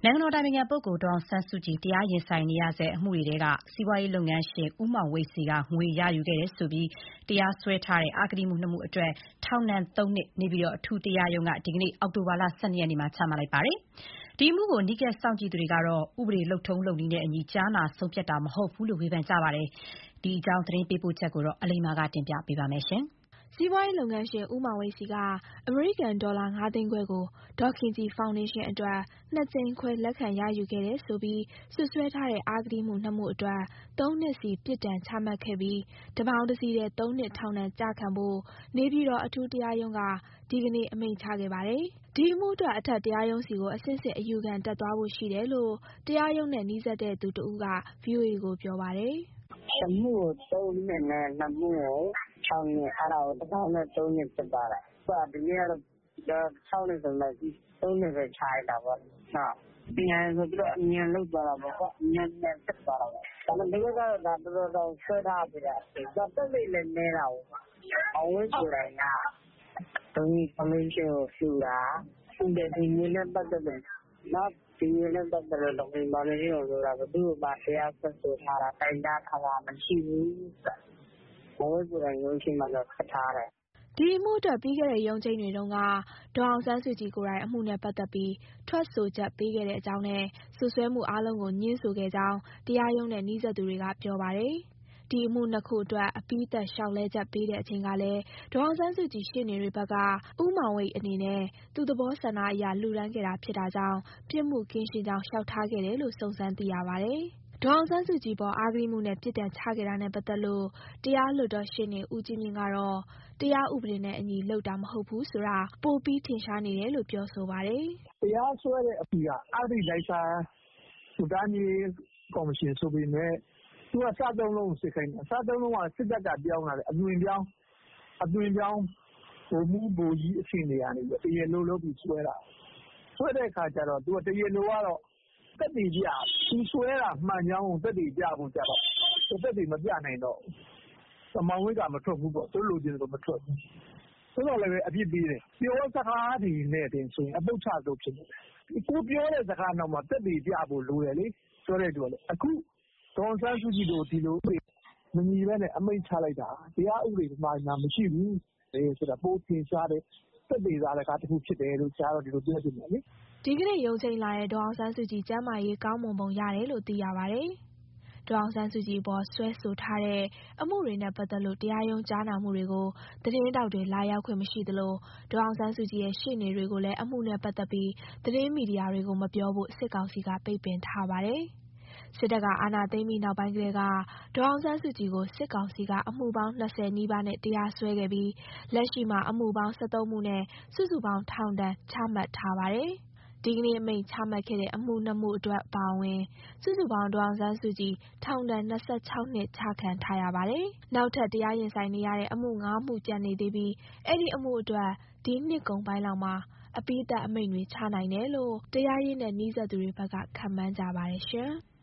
နိုင်ငံတော်အတိုင်ပင်ခံပုဂ္ဂိုလ်ဒေါ်အောင်ဆန်းစုကြည်တရားရင်ဆိုင်နေရဆဲအမှုတွေထဲကစီးပွားရေးလုပ်ငန်းရှင်ဦးမောင်ဝိတ်ဆီကငွေရယူခဲ့တယ်ဆိုပြီးတရားစွဲထားတဲ့အဂတိမှု 2 မှုအတွက်ထောင်ဒဏ် 3 နှစ်နေပြည်တော်အထူးတရားရုံးကဒီကနေ့အောက်တိုဘာလ 12 ရက်နေ့မှာချမှတ်လိုက်ပါတယ်။ဒီအမှုကိုအနီးကပ်စောင့်ကြည့်သူတွေကတော့ဥပဒေလုပ်ထုံးလုပ်နည်းနဲ့အညီကြားနာဆုံးဖြတ်တာမဟုတ်ဘူးလို့ဝေဖန်ကြပါတယ်။ဒီအကြောင်းသတင်းပေးပို့ချက်ကိုအလိမ္မာကတင်ပြပေးပါမယ်။စီးပွားရေးလုပ်ငန်းရှင်ဦးမောင်ဝိတ်ဆီကအမေရိကန်ဒေါ်လာ5 သိန်းခွဲကိုဒေါ်ခင်ကြည်ဖောင်ဒေးရှင်းအတွက်2 ကြိမ်ခွဲလက်ခံရယူခဲ့တယ်ဆိုပြီးစွပ်စွဲထားတဲ့အဂတိမှု 2 မှုအတွက်3 နှစ်စီပြစ်ဒဏ်ချမှတ်ခဲ့ပြီးတပေါင်းတစည်းတည်း3 နှစ်ထောင်ဒဏ်ကျခံဖို့နေပြည်တော်အထူးတရားရုံးကဒီကနေ့အမိန့်ချခဲ့ပါတယ်။ဒီအမှုအတွက်အထက်တရားရုံးဆီကိုအဆင့်ဆင့်အယူခံတက်သွားဖို့ရှိတယ်လို့တရားရုံးနဲ့နီးစပ်တဲ့သူတဦးက VOA ကိုပြောပါတယ်။တစ်မှုကို3 နှစ်နဲ့2 မှုကို6 နှစ်အဲ့ဒါကိုတစ်ပေါင်းနဲ့3 နှစ်ဖြစ်သွားတယ်။ဒီနေ့ကတော့6 နှစ်ဆိုတော့3 နှစ်ပဲချလိုက်တာပေါ့။ပြန်ဆိုပြီးတော့အမြန်လုပ်သွားတာပေါ့။မြန်ဖြစ်သွားတာပေါ့။ဒါပေမဲ့ဒီကတော့ဒါတော်တော်ဆွဲထားပြီလား။တက်လေးလည်းနေတာပေါ့။အဝိဇ္ဇကိုယ်တိုင်ကဒုံကြီးဖောင်ဒေးရှင်းကိုလှူတာ။ဒီနေ့နဲ့ပတ်သက်တယ်။နောက်ဒီနေ့နဲ့ပတ်သက်လို့ဒီဖောင်ဒေးရှင်းကိုလှူတာဘယ်သူ့မှတရားစွဲဆိုထားတာတိုင်တာခါတာမရှိဘူး။အဝိဇ္ဇကိုယ်တိုင်ရုံးချင်းမှာတော့ဆက်ထားတယ်။ဒီအမှုအတွက်ပြီးခဲ့တဲ့ရုံးချိန်းတွေတုန်းကဒေါ်အောင်ဆန်းစုကြည်ကိုယ်တိုင်အမှုနဲ့ပတ်သက်ပြီးထွက်ဆိုချက်ပေးခဲ့တဲ့အကြောင်းနဲ့စွပ်စွဲမှုအားလုံးကိုငြင်းဆိုခဲ့ကြောင်းတရားရုံးနဲ့နီးစပ်သူတွေကပြောပါတယ်။ဒီအမှု 2 ခုအတွက်အပြီးသတ်လျှောက်လဲချက်ပေးတဲ့အချိန်ကလည်းဒေါ်အောင်ဆန်းစုကြည်ရှေ့နေတွေဘက်ကဦးမောင်ဝိတ်အနေနဲ့သူ့သဘောဆန္ဒအရလှူဒါန်းခဲ့တာဖြစ်တာကြောင့်ပြစ်မှုကင်းရှင်းကြောင်းလျှောက်ထားခဲ့တယ်လို့စုံစမ်းသိရပါတယ်။ဒေါ်အောင်ဆန်းစုကြည်ပေါ်အဂတိမှုနဲ့ပြစ်ဒဏ်ချခဲ့တာနဲ့ပတ်သက်လို့တရားလွှတ်တော်ရှေ့နေဦးကြီးမြင့်ကတော့တရားဥပဒေနဲ့အညီလုပ်တာမဟုတ်ဘူးဆိုတာပိုပြီးထင်ရှားနေတယ်လို့ပြောဆိုပါတယ်။တရားစွဲတဲ့အမှုကအဂတိလိုက်စားမှုတားမြစ်ကော်မရှင်ဆိုပေမဲ့သူကစသုံးလုံးစစ်ခိုင်းတာစသုံးလုံးကစစ်တပ်ကပြောင်းလာတယ်အသွင်ပြောင်းဗိုလ်မှူးဗိုလ်ကြီးအဆင့်တွေကနေတရားလိုလုပ်ပြီးစွဲတာစွဲတဲ့အခါကျတော့သူကတရားလိုကတော့သက်သေပြသူစွဲတာမှန်ကြောင်းသက်သေပြဖို့ကြတော့သက်သေမပြနိုင်တော့မောင်ဝိတ်ကမထွက်ဘူးပေါ့သူလိုချင်တယ်လို့မထွက်ဘူးဆိုတော့လည်းအပြစ်ပေးတယ်ပြောစကားတွေနဲ့တင်ဆိုရင်အပုတ်ချလို့ဖြစ်တယ်ကိုပြောတဲ့စကားနောက်မှာသက်သေပြဖို့လိုတယ်လေပြောတဲ့သူကလေအခုဒေါ်ဆန်းစုကြည်တို့ဒီလိုမညီပဲနဲ့အမိန့်ချလိုက်တာတရားဥပဒေမှာမရှိဘူးဆိုတာပိုထင်ရှားတယ်သက်သေသာတစ်ခါတစ်ခုဖြစ်တယ်လို့ကြားတော့ဒီလိုပြောချင်တယ်လေဒီကနေ့ရုံးချိန်လာတဲ့ဒေါ်အောင်ဆန်းစုကြည်ကျန်းမာရေးကောင်းမွန်ပုံရတယ်လို့သိရပါတယ်။ဒေါ်အောင်ဆန်းစုကြည်ပေါ်စွဲဆိုထားတဲ့အမှုတွေနဲ့ပတ်သက်လို့တရားရုံးကြားနာမှုတွေကိုသတင်းတောက်တွေလာရောက်ခွင့်မရှိသလိုဒေါ်အောင်ဆန်းစုကြည်ရဲ့ရှေ့နေတွေကိုလည်းအမှုနဲ့ပတ်သက်ပြီးသတင်းမီဒီယာတွေကိုမပြောဖို့စစ်ကောင်စီကပိတ်ပင်ထားပါတယ်။စစ်တပ်ကအာဏာသိမ်းပြီးနောက်ပိုင်းကတည်းကဒေါ်အောင်ဆန်းစုကြည်ကိုစစ်ကောင်စီကအမှုပေါင်း20နီးပါးနဲ့တရားစွဲခဲ့ပြီးလက်ရှိမှာအမှုပေါင်း13မှုနဲ့စုစုပေါင်းထောင်ဒဏ်ချမှတ်ထားပါတယ်။ဒီကနေ့အမိန့်ချမှတ်ခဲ့တဲ့အမှု 2 မှုအတွက်အပါအဝင်စုစုပေါင်းဒေါ်အောင်ဆန်းစုကြည်ထောင်ဒဏ်26 နှစ်ချခံထားရပါတယ်။နောက်ထပ်တရားရင်ဆိုင်နေရတဲ့အမှု 5 မှုကျန်နေသေးပြီးအဲ့ဒီအမှုအတွက်ဒီနှစ်ကုန်ပိုင်းလောက်မှာအပြီးသတ်အမိန့်တွေချနိုင်တယ်လို့တရားရေးနဲ့နီးစပ်သူတွေဘက်ကခန့်မှန်းကြပါတယ်ရှင်။